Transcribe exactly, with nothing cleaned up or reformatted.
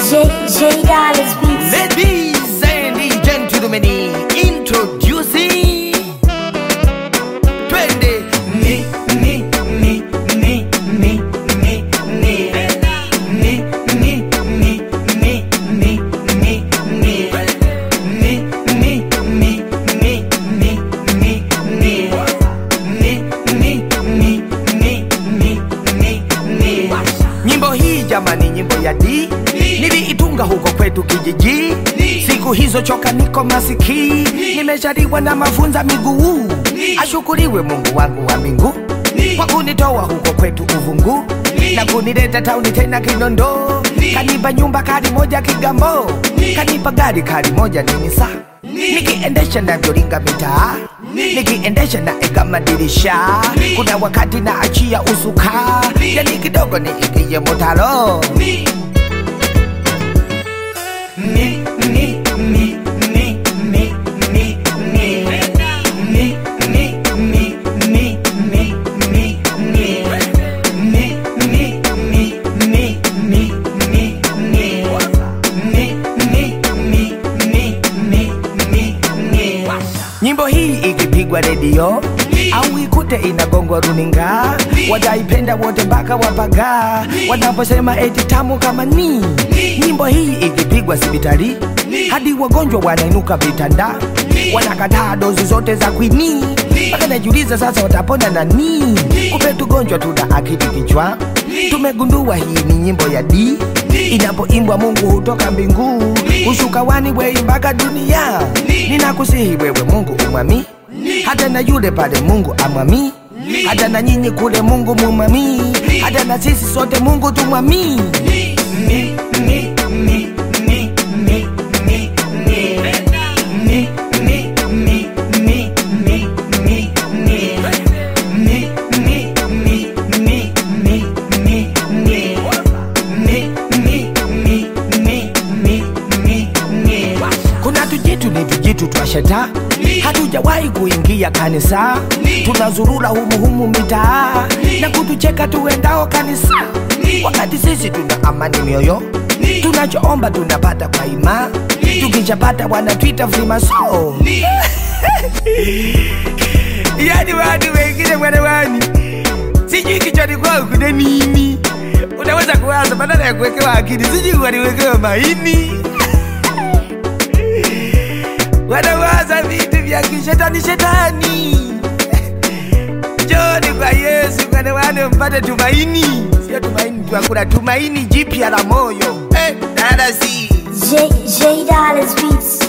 J J Dollars Beats. Ladies and gentlemen, introducing Twende ni ni ni ni ni ni ni ni ni ni ni ni ni ni nyimbo hii jamani, nyimbo ya D niliitunga huko kwetu kijiji. Siku hizo choka niko masiki, nimeshariwa na mafunza miguu. Ashukuriwe Mungu wangu wa mbingu kwa kunitoa huko kwetu uvungu na kunileta tauni tena Kinondo. Kanipa nyumba kari moja Kigambo, kanipa gari kari moja Ninisa. Nikiendesha na vyoringa mitaa, nikiendesha na eka madirisha. Kuna wakati na achia usuka, yani kidogo ni ikiye motalo. Ni, ni, ni, ni, ni, ni, ni, ni, ni, ni, ni, ni, ni, ni, nyimbo hii ikipigwa redio au ikute inagongwa runinga, wataipenda wote mpaka wapaga wanaposema eti tamu kama ni. Nyimbo hii ikipigwa sibitari hadi wagonjwa wanainuka vitanda, wanakataa dozi zote za kwini. Mpaka najiuliza sasa watapona nani? Kumbe tugonjwa tuna akili kichwa. Tumegundua hii ni nyimbo ya D, inapoimbwa Mungu hutoka mbingu hushuka wani wei mpaka dunia. Ninakusihi wewe Mungu umwami, hata na yule pale Mungu amwami, hata na nyinyi kule Mungu mumwami, hata na sisi sote Mungu tumwami. Ni, ni, ni, ni, ni, ni, ni, ni, ni, ni, ni, ni, ni, ni, kuna tujitu ni tujitu twasheta, hatujawahi kuingia kanisa. Tunazurura humu humu mitaa na kutucheka tuendao kanisa, wakati sisi tuna amani mioyo. Tunachoomba tunapata kwa ima, tukishapata wanatuita frimaso. Yani watu wengine wana wani sijui kichwani kwao kuna nini. Unaweza kuwaza badala ya kuwekewa akili, sijui waliwekewa maini. Wanawaza vitu vya kishetani shetani. Njoni kwa Yesu kwa wane mpate tumaini. Sio tumaini tu, hakuna tumaini jipya la moyo. Eh, darasi J J Dollars Beats.